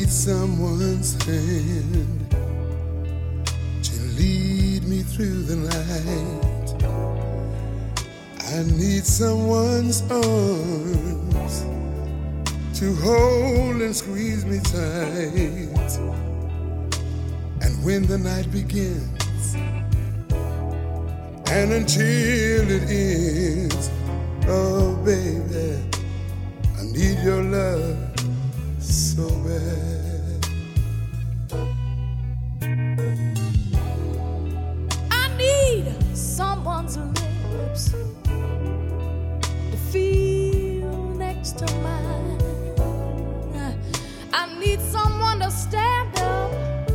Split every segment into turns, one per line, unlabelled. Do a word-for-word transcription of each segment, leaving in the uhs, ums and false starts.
need someone's hand to lead me through the night. I need someone's arms to hold and squeeze me tight. And when the night begins and until it ends, oh baby, I need your love so bad.
I need someone's lips to feel next to mine. I need someone to stand up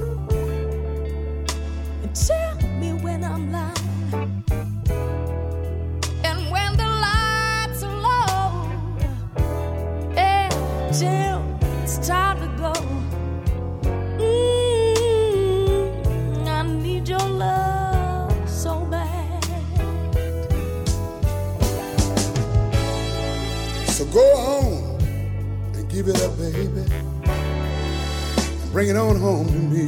and tell me when I'm lying. And when the lights are low, and till it's time to go. Mm, I need your love so bad.
So go on and give it up, baby, and bring it on home to me.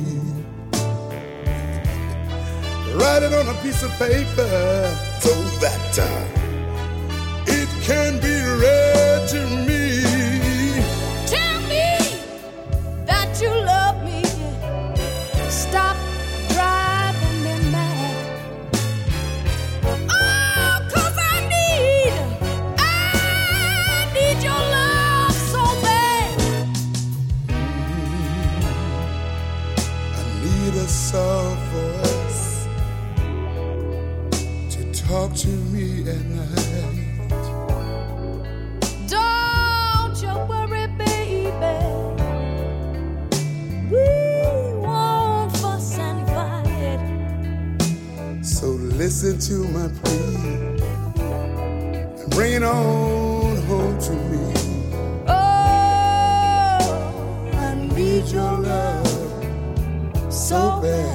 Write it on a piece of paper so that uh, it can be read to me.
Tell me that you love me. Stop driving me mad. Oh, 'cause I need, I need your love so bad.
I need a soft voice to talk to me at night.
Don't you worry, baby. We won't fuss and fight.
So listen to my plea and bring it on home to me.
Oh, I need your
love
so bad.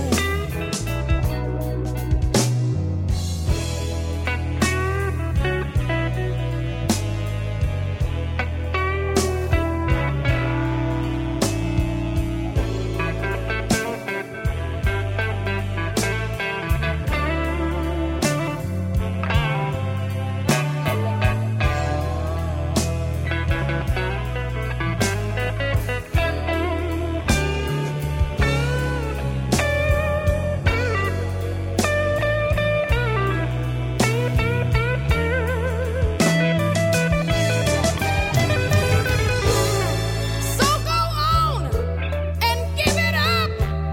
So go on and give it up.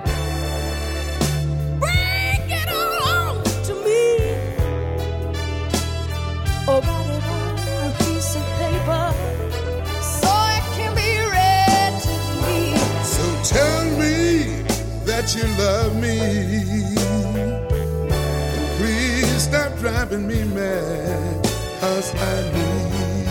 Bring it on to me. Or write it on a piece of paper so it can be read to me.
So tell me that you love me, and please stop driving me mad, 'cause I need,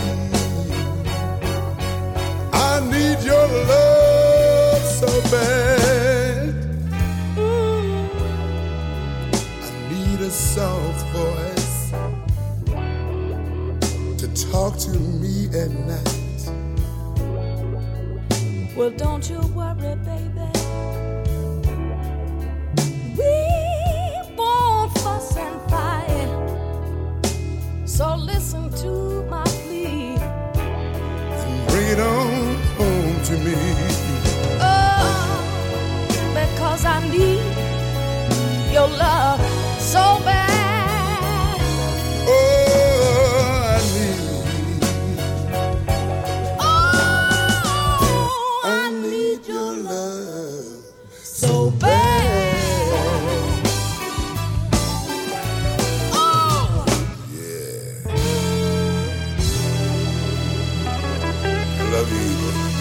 I need your love so bad.
Mm.
I need a soft voice to talk to me at night.
Well, don't you worry, baby. We won't fuss and fight. So listen to my plea.
Bring it on home to me.
Oh, because I need your love so bad.
Oh, I need,
Oh,
I need your love
so bad. Oh,
yeah. I love you.